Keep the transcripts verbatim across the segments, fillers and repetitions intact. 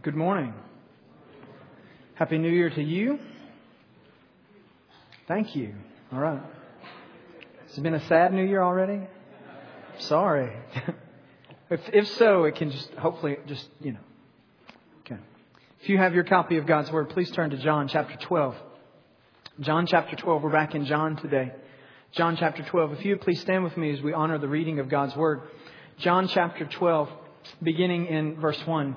Good morning. Happy New Year to you. Thank you. All right. Has it been a sad New Year already? Sorry. if, if so, it can just hopefully just, you know. Okay. If you have your copy of God's Word, please turn to John chapter twelve. John chapter twelve. We're back in John today. John chapter twelve. If you would please stand with me as we honor the reading of God's Word. John chapter twelve, beginning in verse one.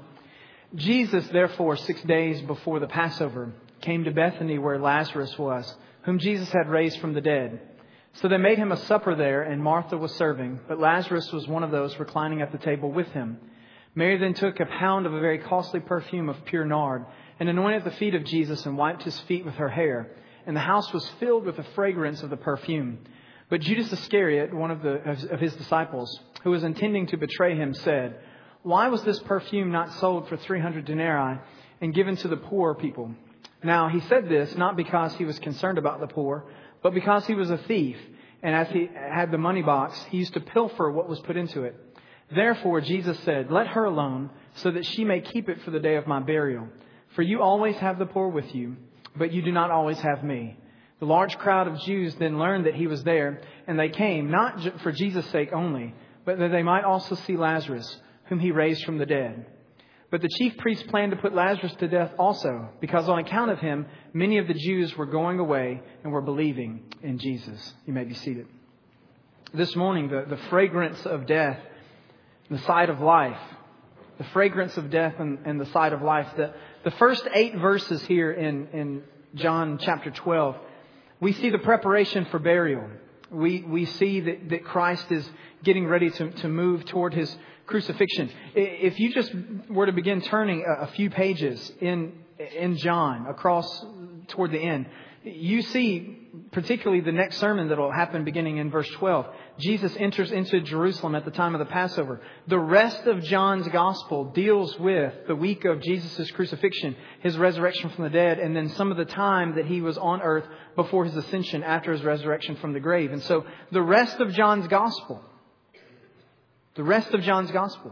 Jesus, therefore, six days before the Passover, came to Bethany where Lazarus was, whom Jesus had raised from the dead. So they made him a supper there, and Martha was serving, but Lazarus was one of those reclining at the table with him. Mary then took a pound of a very costly perfume of pure nard, and anointed the feet of Jesus and wiped his feet with her hair. And the house was filled with the fragrance of the perfume. But Judas Iscariot, one of, the, of his disciples, who was intending to betray him, said, "Why was this perfume not sold for three hundred denarii and given to the poor people?" Now he said this not because he was concerned about the poor, but because he was a thief. And as he had the money box, he used to pilfer what was put into it. Therefore Jesus said, "Let her alone, so that she may keep it for the day of my burial. For you always have the poor with you, but you do not always have me." The large crowd of Jews then learned that he was there, and they came, not for Jesus' sake only, but that they might also see Lazarus, whom he raised from the dead. But the chief priests planned to put Lazarus to death also, because on account of him, many of the Jews were going away and were believing in Jesus. You may be seated. This morning, the, the fragrance of death, the sight of life, the fragrance of death and, and the sight of life. The, the first eight verses here in, in John chapter twelve, we see the preparation for burial. We, we see that, that Christ is getting ready to, to move toward his crucifixion. If you just were to begin turning a few pages in in John across toward the end, you see particularly the next sermon that will happen beginning in verse twelve. Jesus enters into Jerusalem at the time of the Passover. The rest of John's gospel deals with the week of Jesus' crucifixion, his resurrection from the dead, and then some of the time that he was on earth before his ascension after his resurrection from the grave. And so the rest of John's gospel The rest of John's Gospel,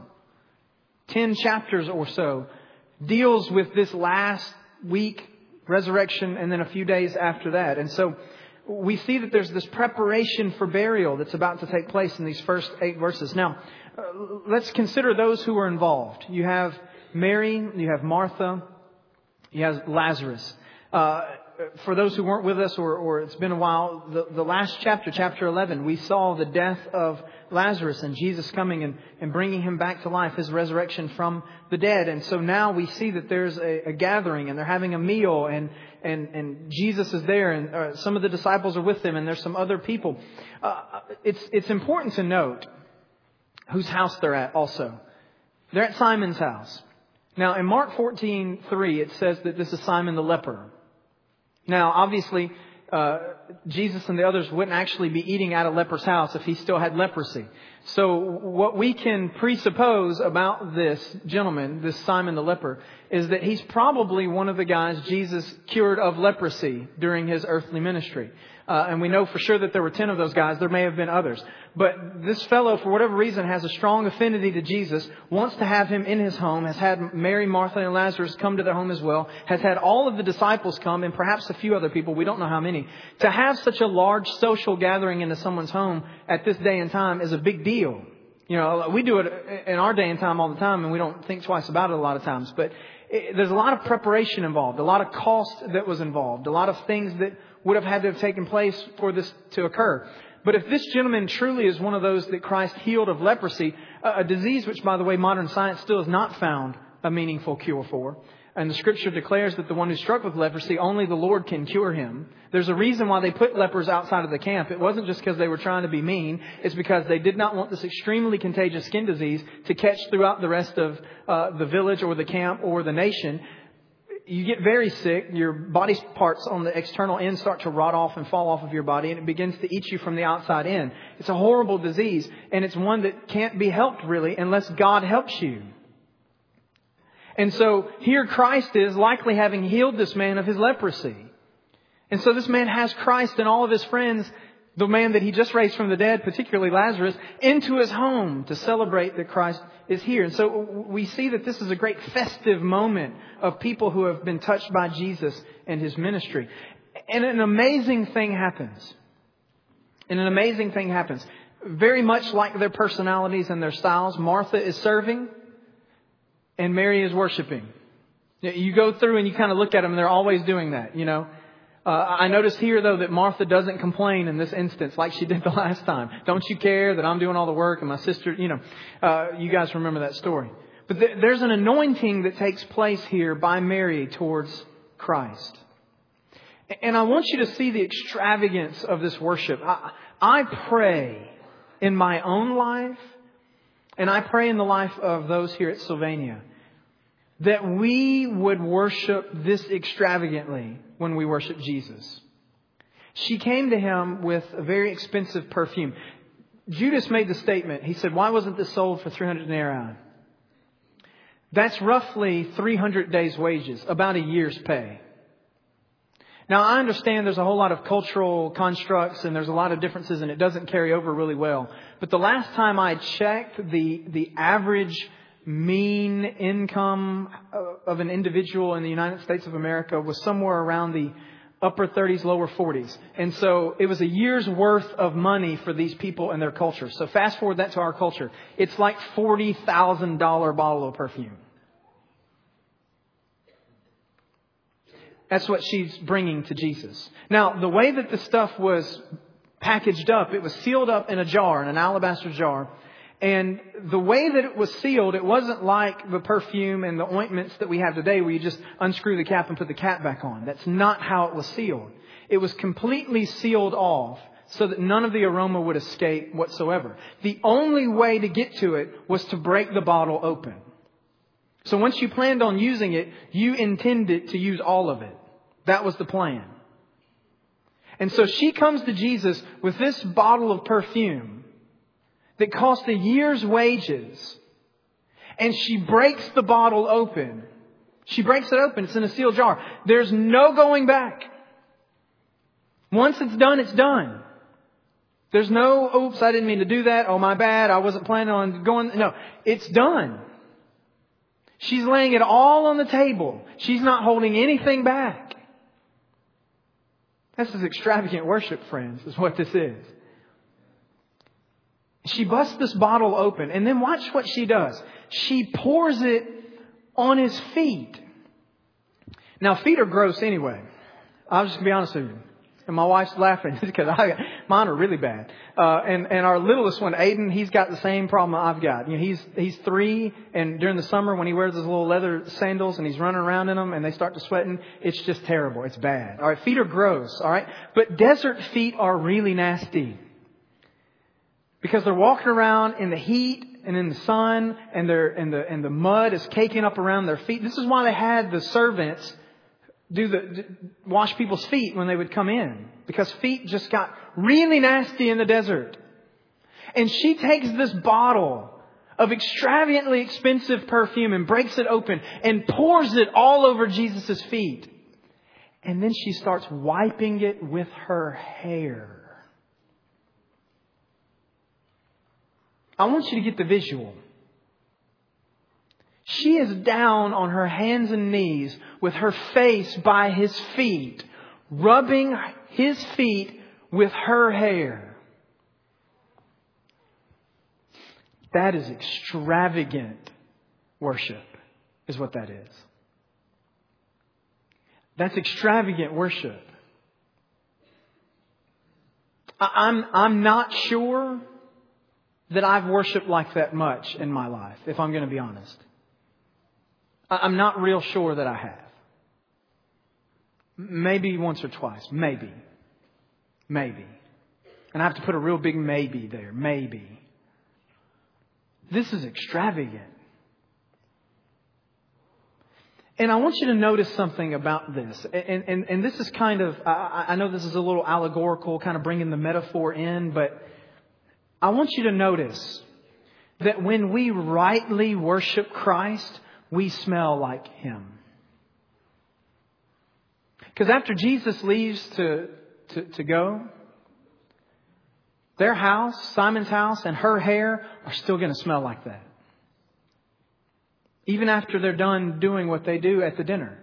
ten chapters or so, deals with this last week, resurrection, and then a few days after that. And so we see that there's this preparation for burial that's about to take place in these first eight verses. Now, uh, let's consider those who are involved. You have Mary, you have Martha, you have Lazarus. Uh, For those who weren't with us or, or it's been a while, the, the last chapter, chapter eleven, we saw the death of Lazarus and Jesus coming and, and bringing him back to life, his resurrection from the dead. And so now we see that there's a, a gathering and they're having a meal and, and, and Jesus is there and uh, some of the disciples are with them and there's some other people. Uh, it's, it's important to note whose house they're at also. They're at Simon's house. Now in Mark fourteen three, it says that this is Simon the leper. Now, obviously, uh, Jesus and the others wouldn't actually be eating at a leper's house if he still had leprosy. So what we can presuppose about this gentleman, this Simon the leper, is that he's probably one of the guys Jesus cured of leprosy during his earthly ministry. Uh, and we know for sure that there were ten of those guys. There may have been others. But this fellow, for whatever reason, has a strong affinity to Jesus, wants to have him in his home, has had Mary, Martha, and Lazarus come to their home as well, has had all of the disciples come, and perhaps a few other people, we don't know how many. To have such a large social gathering into someone's home at this day and time is a big deal. You know, we do it in our day and time all the time, and we don't think twice about it a lot of times. But it, there's a lot of preparation involved, a lot of cost that was involved, a lot of things that would have had to have taken place for this to occur. But if this gentleman truly is one of those that Christ healed of leprosy, a disease which, by the way, modern science still has not found a meaningful cure for, and the Scripture declares that the one who's struck with leprosy, only the Lord can cure him. There's a reason why they put lepers outside of the camp. It wasn't just because they were trying to be mean. It's because they did not want this extremely contagious skin disease to catch throughout the rest of uh, the village or the camp or the nation. You get very sick, your body parts on the external end start to rot off and fall off of your body, and it begins to eat you from the outside in. It's a horrible disease, and it's one that can't be helped really unless God helps you. And so here Christ is likely having healed this man of his leprosy. And so this man has Christ and all of his friends the man that he just raised from the dead, particularly Lazarus, into his home to celebrate that Christ is here. And so we see that this is a great festive moment of people who have been touched by Jesus and his ministry. And an amazing thing happens. And an amazing thing happens. Very much like their personalities and their styles, Martha is serving and Mary is worshiping. You go through and you kind of look at them and they're always doing that, you know. Uh, I noticed here, though, that Martha doesn't complain in this instance like she did the last time. Don't you care that I'm doing all the work and my sister, you know, uh, you guys remember that story. But th- there's an anointing that takes place here by Mary towards Christ. And I want you to see the extravagance of this worship. I, I pray in my own life, and I pray in the life of those here at Sylvania, that we would worship this extravagantly when we worship Jesus. She came to him with a very expensive perfume. Judas made the statement. He said, why wasn't this sold for three hundred denarii? That's roughly three hundred days' wages, about a year's pay. Now, I understand there's a whole lot of cultural constructs and there's a lot of differences and it doesn't carry over really well. But the last time I checked, the, the average mean income of an individual in the United States of America was somewhere around the upper thirties, lower forties. And so it was a year's worth of money for these people and their culture. So fast forward that to our culture. It's like forty thousand dollars bottle of perfume. That's what she's bringing to Jesus. Now, the way that the stuff was packaged up, it was sealed up in a jar, in an alabaster jar. And the way that it was sealed, it wasn't like the perfume and the ointments that we have today where you just unscrew the cap and put the cap back on. That's not how it was sealed. It was completely sealed off so that none of the aroma would escape whatsoever. The only way to get to it was to break the bottle open. So once you planned on using it, you intended to use all of it. That was the plan. And so she comes to Jesus with this bottle of perfume that cost a year's wages. And she breaks the bottle open. She breaks it open. It's in a sealed jar. There's no going back. Once it's done, it's done. There's no, oops, I didn't mean to do that. Oh, my bad. I wasn't planning on going. No, it's done. She's laying it all on the table. She's not holding anything back. This is extravagant worship, friends, is what this is. She busts this bottle open and then watch what she does. She pours it on his feet. Now, feet are gross anyway. I'm just going to be honest with you. And my wife's laughing because I, mine are really bad. Uh, and, and our littlest one, Aiden, he's got the same problem I've got. You know, he's, he's three. And during the summer when he wears his little leather sandals and he's running around in them and they start to sweating, it's just terrible. It's bad. All right. Feet are gross. All right. But desert feet are really nasty because they're walking around in the heat and in the sun and they're, and the, and the mud is caking up around their feet. This is why they had the servants do the wash people's feet when they would come in, because feet just got really nasty in the desert. And she takes this bottle of extravagantly expensive perfume and breaks it open and pours it all over Jesus' feet. And then she starts wiping it with her hair. I want you to get the visual. She is down on her hands and knees with her face by his feet, rubbing his feet with her hair. That is extravagant worship, is what that is. That's extravagant worship. I'm, I'm not sure that I've worshiped like that much in my life, if I'm going to be honest. I'm not real sure that I have. Maybe once or twice. Maybe. Maybe. And I have to put a real big maybe there. Maybe. This is extravagant. And I want you to notice something about this. And, and, and this is kind of, I, I know this is a little allegorical, kind of bringing the metaphor in, but I want you to notice that when we rightly worship Christ, we smell like Him. Because after Jesus leaves to, to, to go, their house, Simon's house, and her hair are still going to smell like that. Even after they're done doing what they do at the dinner.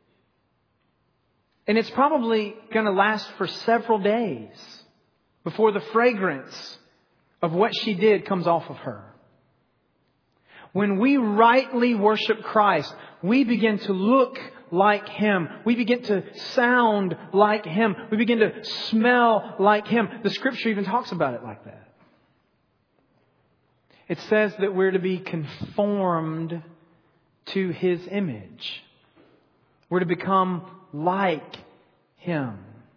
And it's probably going to last for several days before the fragrance of what she did comes off of her. When we rightly worship Christ, we begin to look like Him. We begin to sound like Him. We begin to smell like Him. The Scripture even talks about it like that. It says that we're to be conformed to His image. We're to become like Him.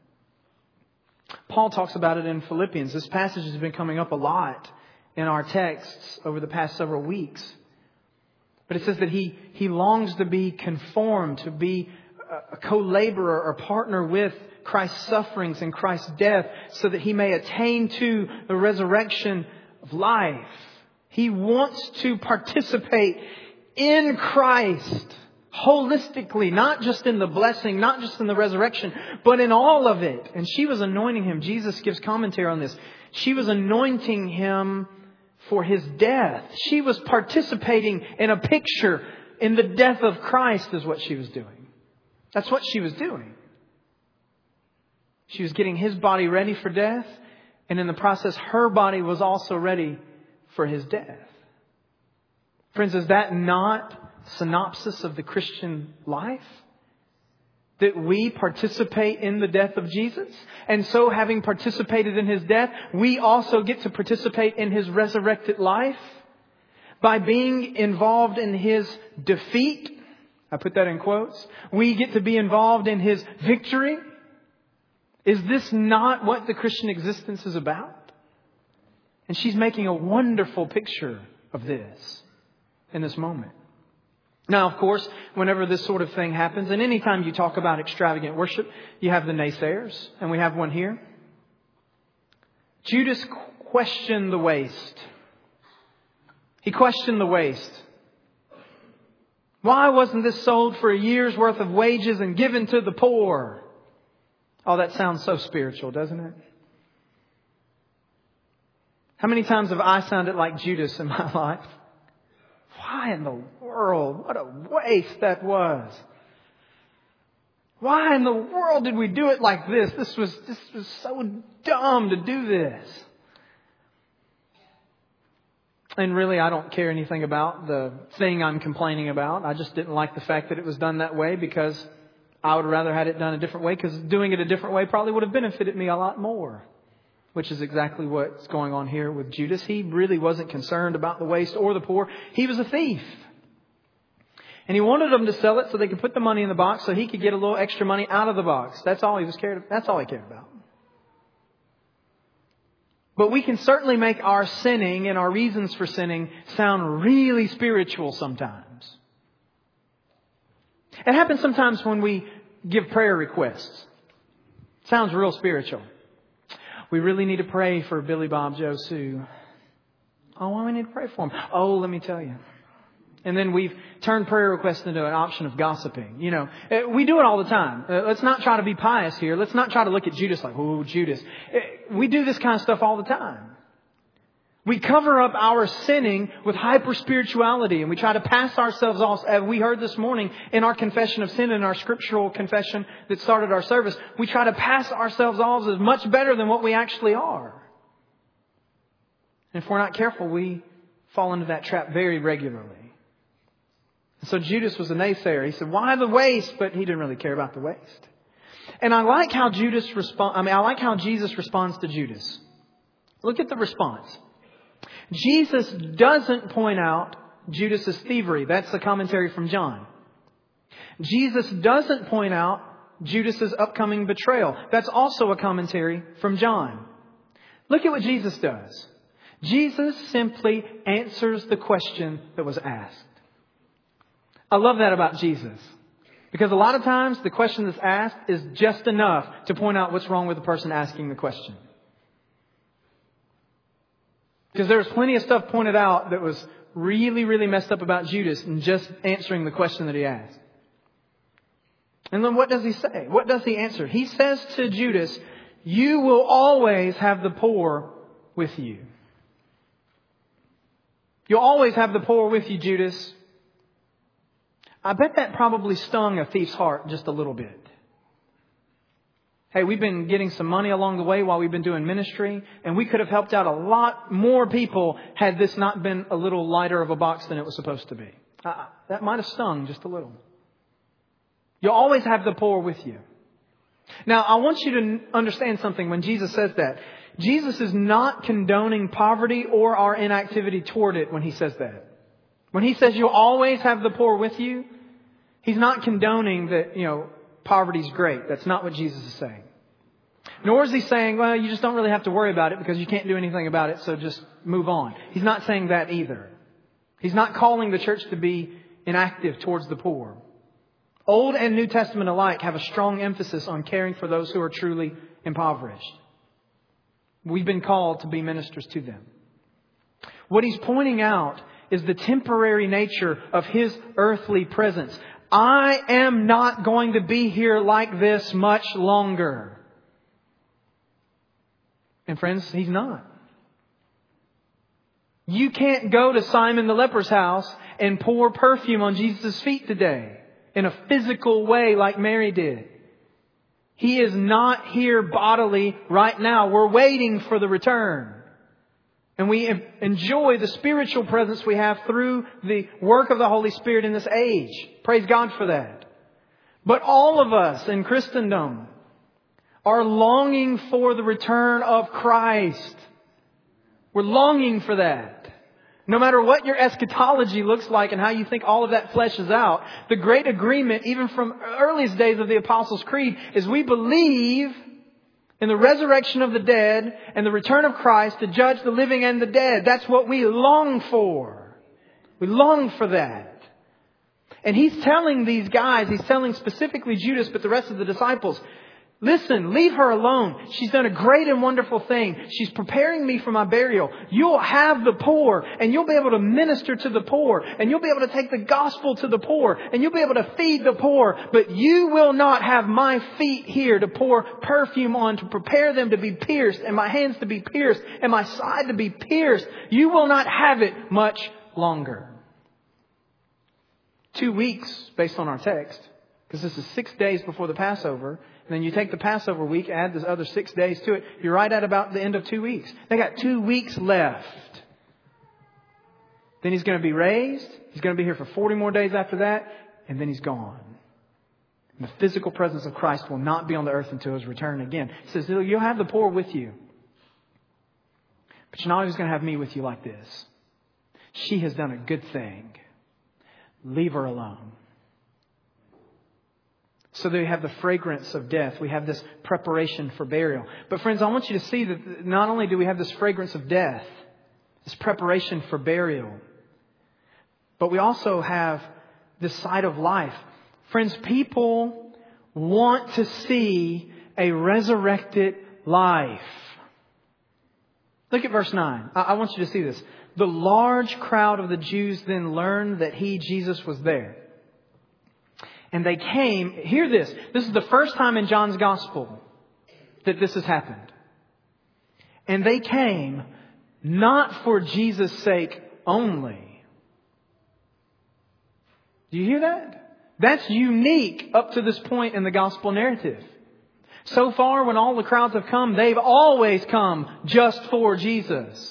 Paul talks about it in Philippians. This passage has been coming up a lot in our texts over the past several weeks. But it says that he, he longs to be conformed, to be a co-laborer or partner with Christ's sufferings and Christ's death so that he may attain to the resurrection of life. He wants to participate in Christ holistically, not just in the blessing, not just in the resurrection, but in all of it. And she was anointing Him. Jesus gives commentary on this. She was anointing Him for His death. She was participating in a picture in the death of Christ is what she was doing. That's what she was doing. She was getting His body ready for death. And in the process, her body was also ready for His death. Friends, is that not synopsis of the Christian life? That we participate in the death of Jesus. And so having participated in His death, we also get to participate in His resurrected life by being involved in His defeat. I put that in quotes. We get to be involved in His victory. Is this not what the Christian existence is about? And she's making a wonderful picture of this in this moment. Now, of course, whenever this sort of thing happens, and anytime you talk about extravagant worship, you have the naysayers, and we have one here. Judas questioned the waste. He questioned the waste. Why wasn't this sold for a year's worth of wages and given to the poor? Oh, that sounds so spiritual, doesn't it? How many times have I sounded like Judas in my life? Why in the world? What a waste that was. Why in the world did we do it like this? This was, this was so dumb to do this. And really, I don't care anything about the thing I'm complaining about. I just didn't like the fact that it was done that way because I would rather had it done a different way, because doing it a different way probably would have benefited me a lot more. Which is exactly what's going on here with Judas. He really wasn't concerned about the waste or the poor. He was a thief. And he wanted them to sell it so they could put the money in the box so he could get a little extra money out of the box. That's all he was cared. That's all he cared about. But we can certainly make our sinning and our reasons for sinning sound really spiritual sometimes. It happens sometimes when we give prayer requests. Sounds real spiritual. We really need to pray for Billy Bob Joe Sue. Oh, why do we need to pray for him? Oh, let me tell you. And then we've turned prayer requests into an option of gossiping. You know, we do it all the time. Let's not try to be pious here. Let's not try to look at Judas like, oh, Judas. We do this kind of stuff all the time. We cover up our sinning with hyper-spirituality, and we try to pass ourselves off, as we heard this morning in our confession of sin, in our scriptural confession that started our service. We try to pass ourselves off as much better than what we actually are. And if we're not careful, we fall into that trap very regularly. And so Judas was a naysayer. He said, why the waste? But he didn't really care about the waste. And I like how Judas respond. I mean, I like how Jesus responds to Judas. Look at the response. Jesus doesn't point out Judas's thievery. That's the commentary from John. Jesus doesn't point out Judas's upcoming betrayal. That's also a commentary from John. Look at what Jesus does. Jesus simply answers the question that was asked. I love that about Jesus. Because a lot of times the question that's asked is just enough to point out what's wrong with the person asking the question. Because there was plenty of stuff pointed out that was really, really messed up about Judas in just answering the question that he asked. And then what does he say? What does he answer? He says to Judas, you will always have the poor with you. You'll always have the poor with you, Judas. I bet that probably stung a thief's heart just a little bit. Hey, we've been getting some money along the way while we've been doing ministry, and we could have helped out a lot more people had this not been a little lighter of a box than it was supposed to be. Uh, that might have stung just a little. You'll always have the poor with you. Now, I want you to understand something when Jesus says that. Jesus is not condoning poverty or our inactivity toward it when He says that. When He says you'll always have the poor with you, He's not condoning that, you know, poverty's great. That's not what Jesus is saying. Nor is He saying, well, you just don't really have to worry about it because you can't do anything about it, so just move on. He's not saying that either. He's not calling the church to be inactive towards the poor. Old and New Testament alike have a strong emphasis on caring for those who are truly impoverished. We've been called to be ministers to them. What He's pointing out is the temporary nature of His earthly presence. I am not going to be here like this much longer. And friends, He's not. You can't go to Simon the leper's house and pour perfume on Jesus' feet today in a physical way like Mary did. He is not here bodily right now. We're waiting for the return. And we enjoy the spiritual presence we have through the work of the Holy Spirit in this age. Praise God for that. But all of us in Christendom are longing for the return of Christ. We're longing for that. No matter what your eschatology looks like and how you think all of that fleshes out, the great agreement, even from earliest days of the Apostles' Creed, is we believe in the resurrection of the dead and the return of Christ to judge the living and the dead. That's what we long for. We long for that. And He's telling these guys, He's telling specifically Judas, but the rest of the disciples, listen, leave her alone. She's done a great and wonderful thing. She's preparing me for my burial. You'll have the poor and you'll be able to minister to the poor and you'll be able to take the gospel to the poor and you'll be able to feed the poor. But you will not have my feet here to pour perfume on, to prepare them to be pierced and my hands to be pierced and my side to be pierced. You will not have it much longer. Two weeks based on our text, because this is six days before the Passover. And then you take the Passover week, add this other six days to it. You're right at about the end of two weeks. They got two weeks left. Then He's going to be raised. He's going to be here for forty more days after that. And then He's gone. And the physical presence of Christ will not be on the earth until His return again. He says, you'll have the poor with you. But you're not always going to have me with you like this. She has done a good thing. Leave her alone. So that we have the fragrance of death. We have this preparation for burial. But friends, I want you to see that not only do we have this fragrance of death, this preparation for burial, but we also have this side of life. Friends, people want to see a resurrected life. Look at verse nine. I want you to see this. The large crowd of the Jews then learned that He, Jesus, was there. And they came, hear this, this is the first time in John's Gospel that this has happened. And they came not for Jesus' sake only. Do you hear that? That's unique up to this point in the Gospel narrative. So far, when all the crowds have come, they've always come just for Jesus.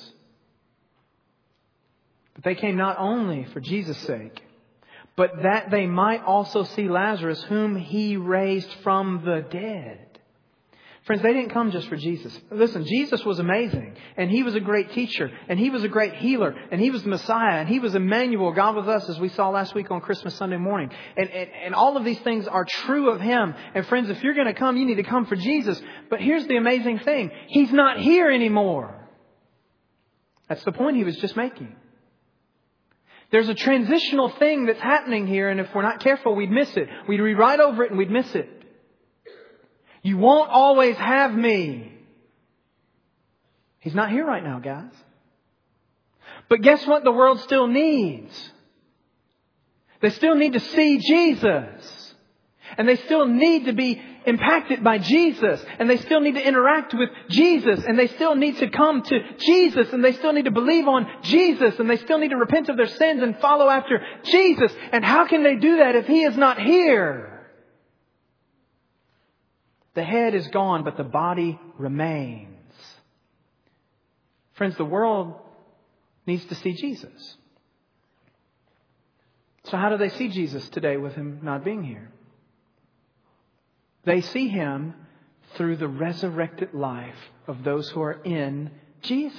But they came not only for Jesus' sake, but that they might also see Lazarus, whom He raised from the dead. Friends, they didn't come just for Jesus. Listen, Jesus was amazing. And He was a great teacher. And He was a great healer. And He was the Messiah. And He was Emmanuel, God with us, as we saw last week on Christmas Sunday morning. And, and, and all of these things are true of Him. And friends, if you're going to come, you need to come for Jesus. But here's the amazing thing. He's not here anymore. That's the point He was just making. There's a transitional thing that's happening here, and if we're not careful, we'd miss it. We'd read right over it and we'd miss it. You won't always have me. He's not here right now, guys. But guess what the world still needs? They still need to see Jesus. And they still need to be impacted by Jesus, and they still need to interact with Jesus, and they still need to come to Jesus, and they still need to believe on Jesus, and they still need to repent of their sins and follow after Jesus. And how can they do that if He is not here? The head is gone, but the body remains. Friends, the world needs to see Jesus. So how do they see Jesus today with Him not being here? They see Him through the resurrected life of those who are in Jesus.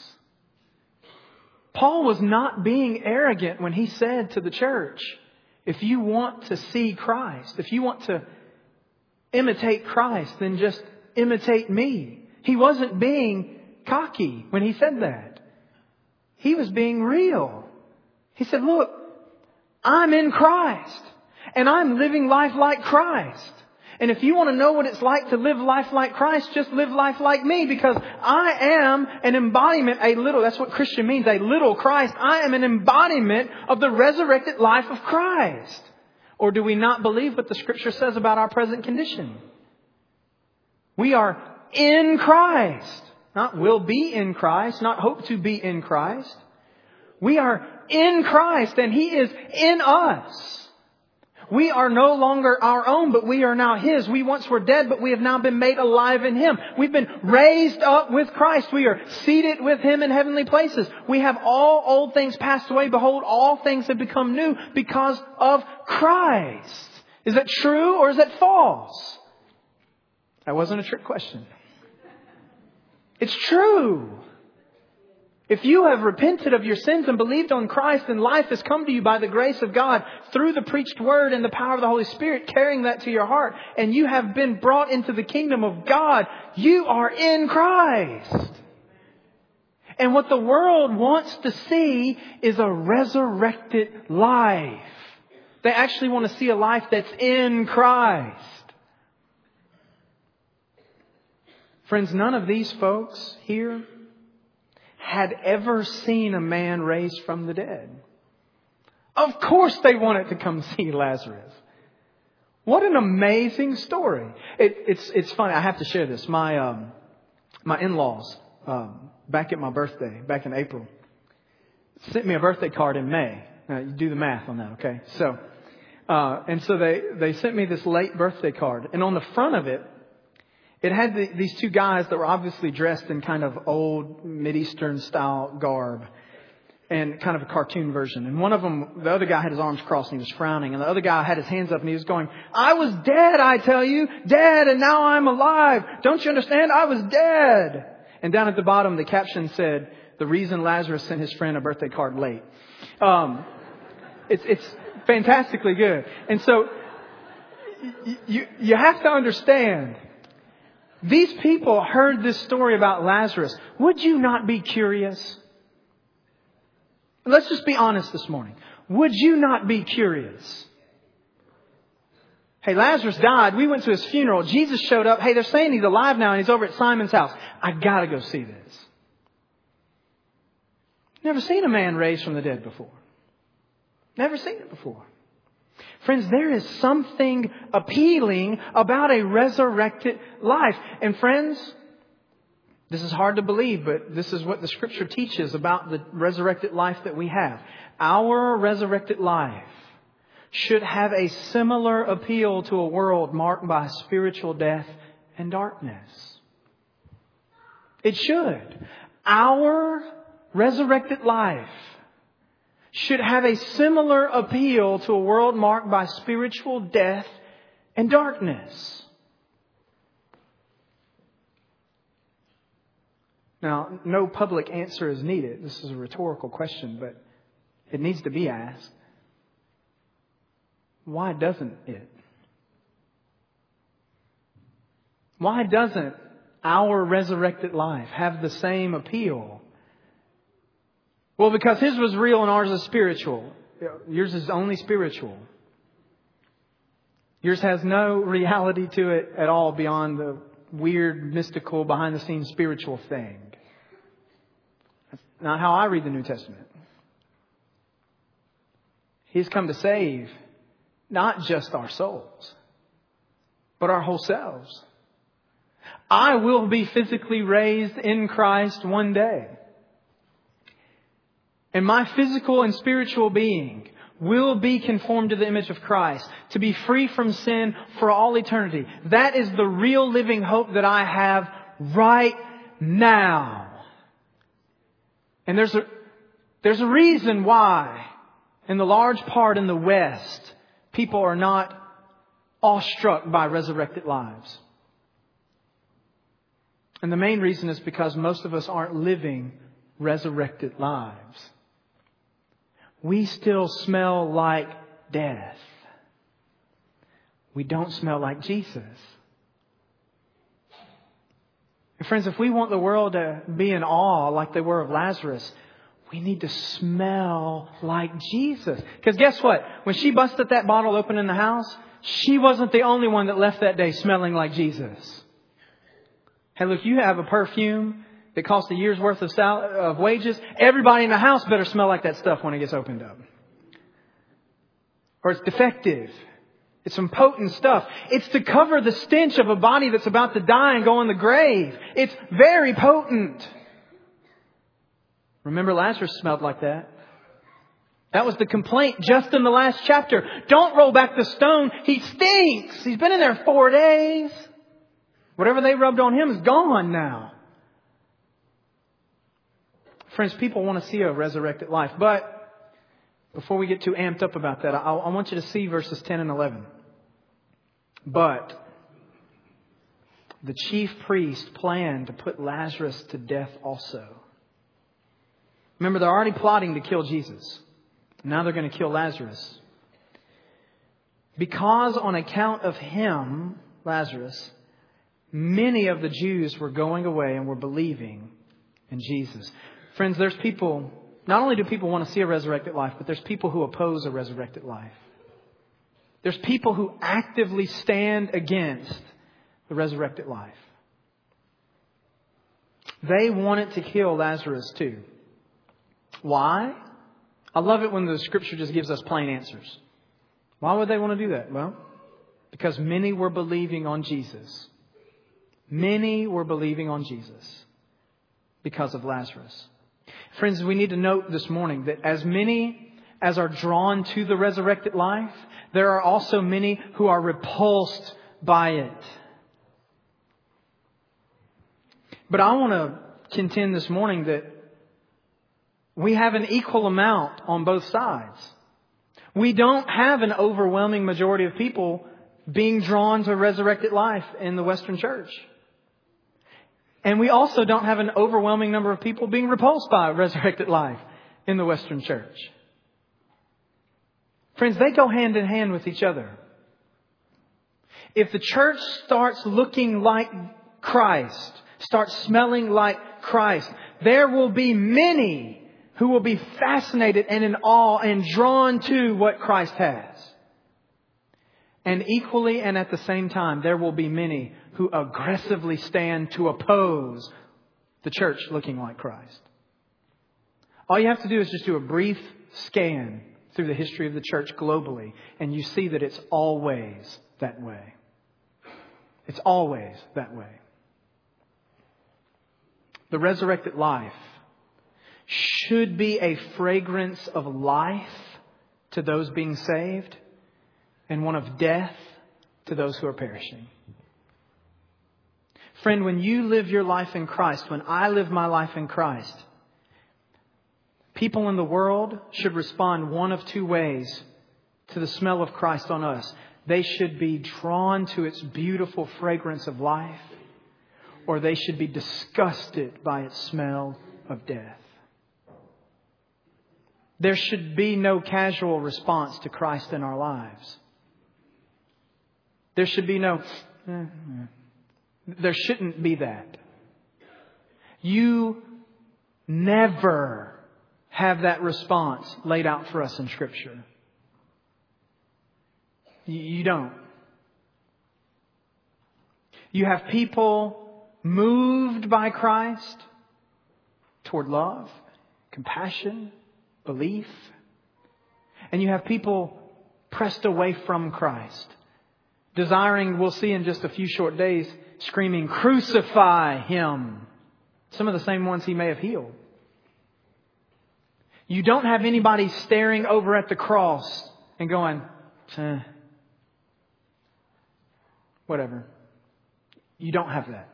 Paul was not being arrogant when he said to the church, if you want to see Christ, if you want to imitate Christ, then just imitate me. He wasn't being cocky when he said that. He was being real. He said, look, I'm in Christ and I'm living life like Christ. And if you want to know what it's like to live life like Christ, just live life like me, because I am an embodiment, a little, that's what Christian means, a little Christ. I am an embodiment of the resurrected life of Christ. Or do we not believe what the Scripture says about our present condition? We are in Christ. Not will be in Christ, not hope to be in Christ. We are in Christ and He is in us. We are no longer our own, but we are now His. We once were dead, but we have now been made alive in Him. We've been raised up with Christ. We are seated with Him in heavenly places. We have all old things passed away. Behold, all things have become new because of Christ. Is that true or is that false? That wasn't a trick question. It's true. If you have repented of your sins and believed on Christ, and life has come to you by the grace of God through the preached word and the power of the Holy Spirit, carrying that to your heart, and you have been brought into the kingdom of God, you are in Christ. And what the world wants to see is a resurrected life. They actually want to see a life that's in Christ. Friends, none of these folks here had ever seen a man raised from the dead. Of course they wanted to come see Lazarus. What an amazing story. It, it's it's funny. I have to share this. My um, my in-laws, um, back at my birthday, back in April, sent me a birthday card in May. Now, you do the math on that, okay? So, uh, and so they, they sent me this late birthday card. And on the front of it, it had the, these two guys that were obviously dressed in kind of old Mideastern style garb and kind of a cartoon version. And one of them, the other guy had his arms crossed and he was frowning. And the other guy had his hands up and he was going, I was dead, I tell you, dead, and now I'm alive. Don't you understand? I was dead. And down at the bottom, the caption said, the reason Lazarus sent his friend a birthday card late. Um, it's, it's fantastically good. And so you, you have to understand, these people heard this story about Lazarus. Would you not be curious? Let's just be honest this morning. Would you not be curious? Hey, Lazarus died. We went to his funeral. Jesus showed up. Hey, they're saying he's alive now and he's over at Simon's house. I gotta go see this. Never seen a man raised from the dead before. Never seen it before. Friends, there is something appealing about a resurrected life. And friends, this is hard to believe, but this is what the Scripture teaches about the resurrected life that we have. Our resurrected life should have a similar appeal to a world marked by spiritual death and darkness. It should. Our resurrected life should have a similar appeal to a world marked by spiritual death and darkness. Now, no public answer is needed. This is a rhetorical question, but it needs to be asked. Why doesn't it? Why doesn't our resurrected life have the same appeal? Well, because his was real and ours is spiritual. Yours is only spiritual. Yours has no reality to it at all beyond the weird, mystical, behind-the-scenes spiritual thing. That's not how I read the New Testament. He's come to save not just our souls, but our whole selves. I will be physically raised in Christ one day. And my physical and spiritual being will be conformed to the image of Christ, to be free from sin for all eternity. That is the real living hope that I have right now. And there's a, there's a reason why, in the large part in the West, people are not awestruck by resurrected lives. And the main reason is because most of us aren't living resurrected lives. We still smell like death. We don't smell like Jesus. And friends, if we want the world to be in awe like they were of Lazarus, we need to smell like Jesus. Because guess what? When she busted that bottle open in the house, she wasn't the only one that left that day smelling like Jesus. Hey, look, you have a perfume that costs a year's worth of, sal- of wages. Everybody in the house better smell like that stuff when it gets opened up. Or it's defective. It's some potent stuff. It's to cover the stench of a body that's about to die and go in the grave. It's very potent. Remember, Lazarus smelled like that. That was the complaint just in the last chapter. Don't roll back the stone. He stinks. He's been in there four days. Whatever they rubbed on him is gone now. Friends, people want to see a resurrected life. But before we get too amped up about that, I, I want you to see verses ten and eleven. But the chief priest planned to put Lazarus to death also. Remember, they're already plotting to kill Jesus. Now they're going to kill Lazarus. Because on account of him, Lazarus, many of the Jews were going away and were believing in Jesus. Friends, there's people, not only do people want to see a resurrected life, but there's people who oppose a resurrected life. There's people who actively stand against the resurrected life. They wanted to kill Lazarus too. Why? I love it when the Scripture just gives us plain answers. Why would they want to do that? Well, because many were believing on Jesus. Many were believing on Jesus because of Lazarus. Friends, we need to note this morning that as many as are drawn to the resurrected life, there are also many who are repulsed by it. But I want to contend this morning that we have an equal amount on both sides. We don't have an overwhelming majority of people being drawn to resurrected life in the Western church. And we also don't have an overwhelming number of people being repulsed by resurrected life in the Western church. Friends, they go hand in hand with each other. If the church starts looking like Christ, starts smelling like Christ, there will be many who will be fascinated and in awe and drawn to what Christ has. And equally and at the same time, there will be many who aggressively stand to oppose the church looking like Christ. All you have to do is just do a brief scan through the history of the church globally, and you see that it's always that way. It's always that way. The resurrected life should be a fragrance of life to those being saved and one of death to those who are perishing. Friend, when you live your life in Christ, when I live my life in Christ, people in the world should respond one of two ways to the smell of Christ on us. They should be drawn to its beautiful fragrance of life, or they should be disgusted by its smell of death. There should be no casual response to Christ in our lives. There should be no... There shouldn't be that. You never have that response laid out for us in Scripture. You don't. You have people moved by Christ toward love, compassion, belief. And you have people pressed away from Christ desiring, we'll see in just a few short days, screaming, "Crucify Him." Some of the same ones He may have healed. You don't have anybody staring over at the cross and going, eh, whatever. You don't have that.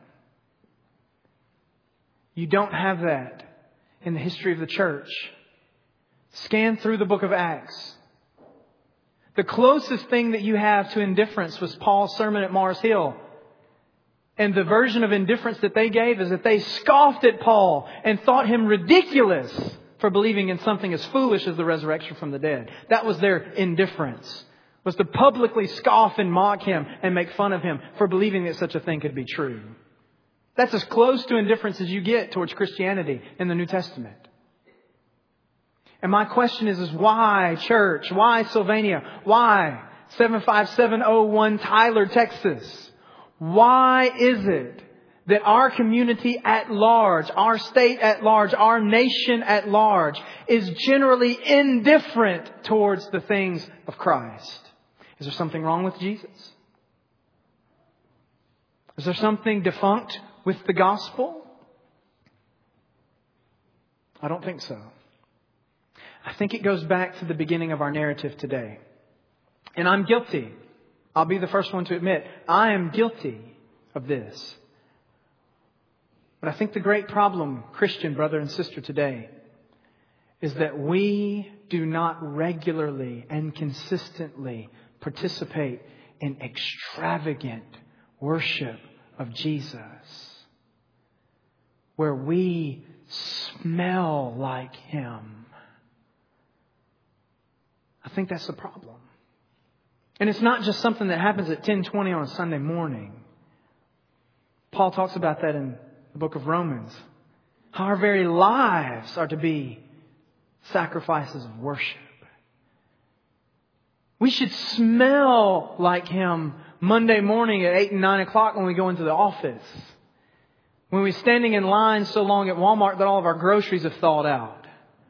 You don't have that in the history of the church. Scan through the book of Acts. The closest thing that you have to indifference was Paul's sermon at Mars Hill. And the version of indifference that they gave is that they scoffed at Paul and thought him ridiculous for believing in something as foolish as the resurrection from the dead. That was their indifference. Was to publicly scoff and mock him and make fun of him for believing that such a thing could be true. That's as close to indifference as you get towards Christianity in the New Testament. And my question is, is why church? Why Sylvania? Why seven five seven oh one Tyler, Texas? Why is it that our community at large, our state at large, our nation at large is generally indifferent towards the things of Christ? Is there something wrong with Jesus? Is there something defunct with the gospel? I don't think so. I think it goes back to the beginning of our narrative today. And I'm guilty. I'll be the first one to admit, I am guilty of this. But I think the great problem, Christian brother and sister, today is that we do not regularly and consistently participate in extravagant worship of Jesus, where we smell like Him. I think that's the problem. And it's not just something that happens at ten twenty on a Sunday morning. Paul talks about that in the book of Romans. How our very lives are to be sacrifices of worship. We should smell like Him Monday morning at eight and nine o'clock when we go into the office. When we're standing in line so long at Walmart that all of our groceries have thawed out.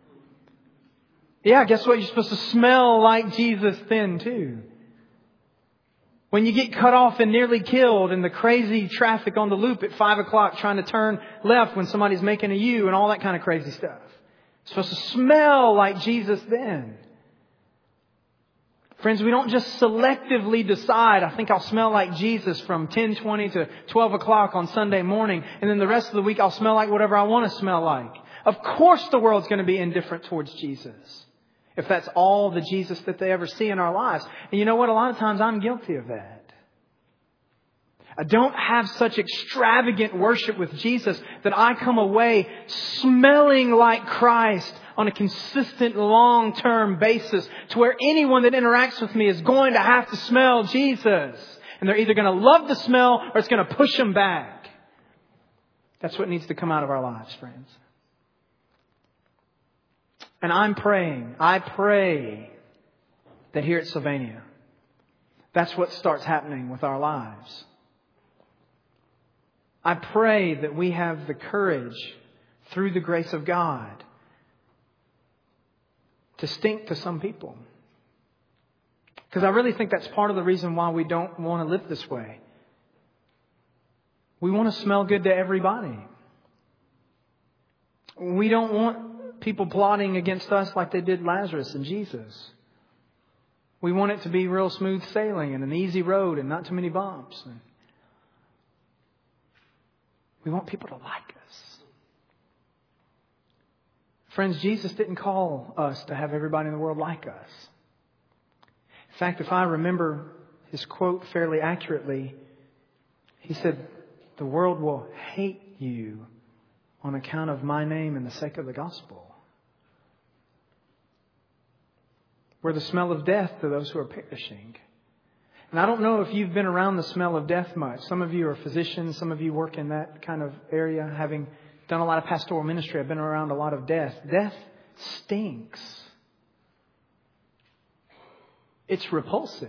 Yeah, guess what? You're supposed to smell like Jesus then too. When you get cut off and nearly killed in the crazy traffic on the loop at five o'clock trying to turn left when somebody's making a U and all that kind of crazy stuff. You're supposed to smell like Jesus then. Friends, we don't just selectively decide, I think I'll smell like Jesus from ten twenty to twelve o'clock on Sunday morning, and then the rest of the week I'll smell like whatever I want to smell like. Of course the world's going to be indifferent towards Jesus, if that's all the Jesus that they ever see in our lives. And you know what? A lot of times I'm guilty of that. I don't have such extravagant worship with Jesus that I come away smelling like Christ on a consistent long-term basis to where anyone that interacts with me is going to have to smell Jesus. And they're either going to love the smell or it's going to push them back. That's what needs to come out of our lives, friends. And I'm praying, I pray that here at Sylvania, that's what starts happening with our lives. I pray that we have the courage, through the grace of God, to stink to some people. Because I really think that's part of the reason why we don't want to live this way. We want to smell good to everybody. We don't want people plotting against us like they did Lazarus and Jesus. We want it to be real smooth sailing and an easy road and not too many bumps. We want people to like us. Friends, Jesus didn't call us to have everybody in the world like us. In fact, if I remember His quote fairly accurately, He said, "The world will hate you on account of my name and the sake of the gospel." We're the smell of death to those who are perishing. And I don't know if you've been around the smell of death much. Some of you are physicians. Some of you work in that kind of area. Having done a lot of pastoral ministry, I've been around a lot of death. Death stinks. It's repulsive.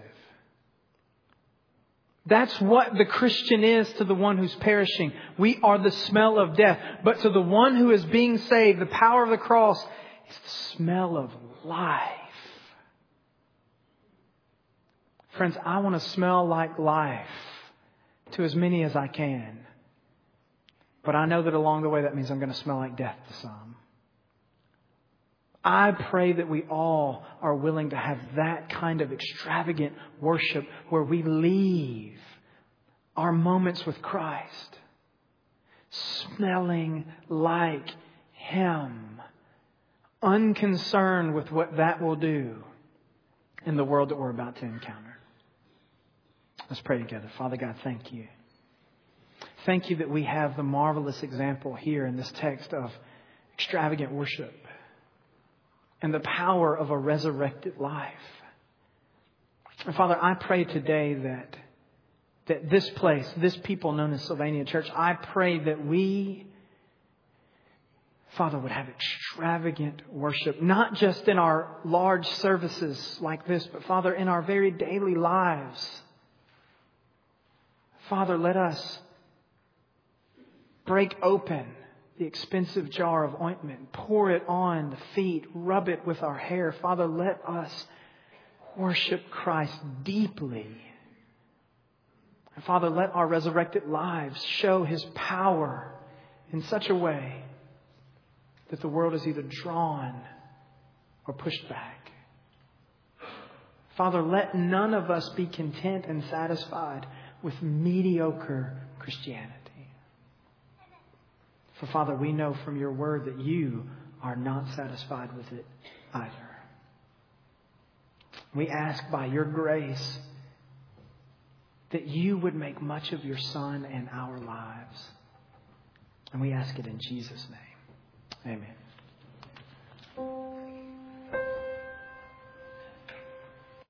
That's what the Christian is to the one who's perishing. We are the smell of death. But to the one who is being saved, the power of the cross is the smell of life. Friends, I want to smell like life to as many as I can. But I know that along the way that means I'm going to smell like death to some. I pray that we all are willing to have that kind of extravagant worship where we leave our moments with Christ smelling like Him, unconcerned with what that will do in the world that we're about to encounter. Let's pray together. Father God, thank you. Thank you that we have the marvelous example here in this text of extravagant worship and the power of a resurrected life. And Father, I pray today that, that this place, this people known as Sylvania Church, I pray that we, Father, would have extravagant worship, not just in our large services like this, but Father, in our very daily lives. Father, let us break open the expensive jar of ointment, pour it on the feet, rub it with our hair. Father, let us worship Christ deeply. And Father, let our resurrected lives show His power in such a way that the world is either drawn or pushed back. Father, let none of us be content and satisfied with mediocre Christianity. For Father, we know from your word that you are not satisfied with it either. We ask by your grace that you would make much of your Son in our lives. And we ask it in Jesus' name. Amen.